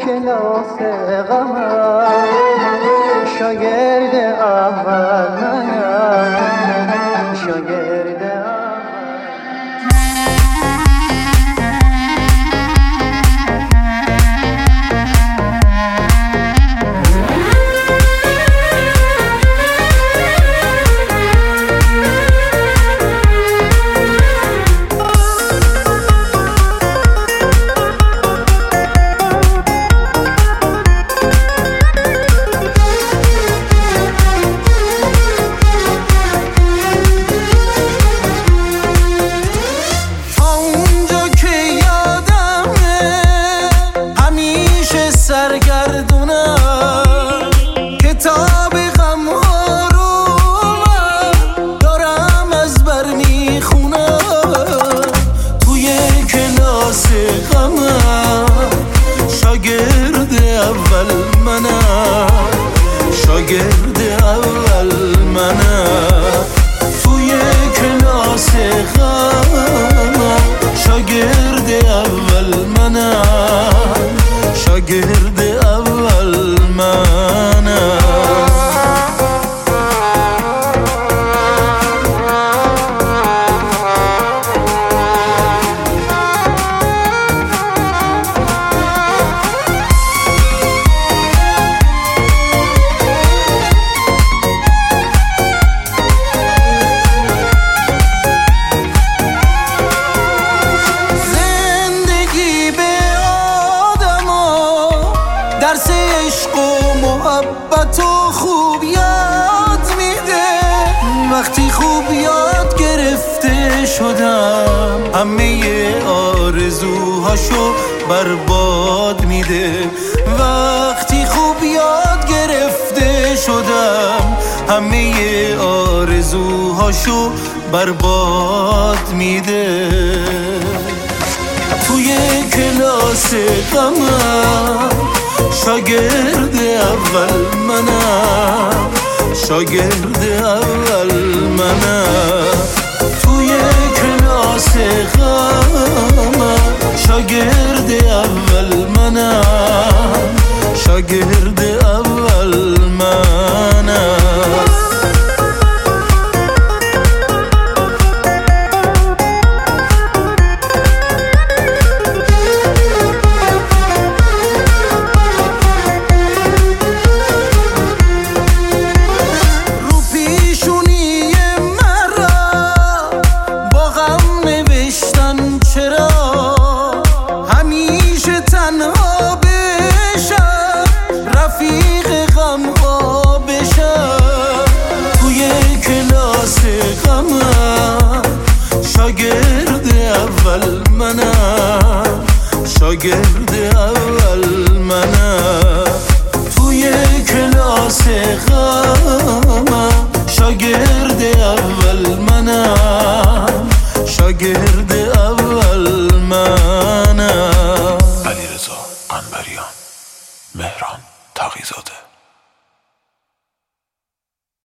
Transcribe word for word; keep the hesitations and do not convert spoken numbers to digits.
کلاس غمم شاگرد اول منم، شاگرد اول. سرگردونم کتاب غم ها رو من دارم از بر میخونم. توی کلاس غمم شاگرد اول منم، شاگرد اول منم. توی کلاس غمم شاگرد اول منم، شاگرد اول منم. درس عشق و محبت و خوب یاد میده. وقتی خوب یاد گرفته شدم همه آرزوهاشو برباد میده. وقتی خوب یاد گرفته شدم همه آرزوهاشو برباد میده. توی کلاس غمم شاگرد اول منم، شاگرد اول منم. توی کلاس غمم شاگرد اول منم، شاگرد اول منم. شاگرد اول منم، شاگرد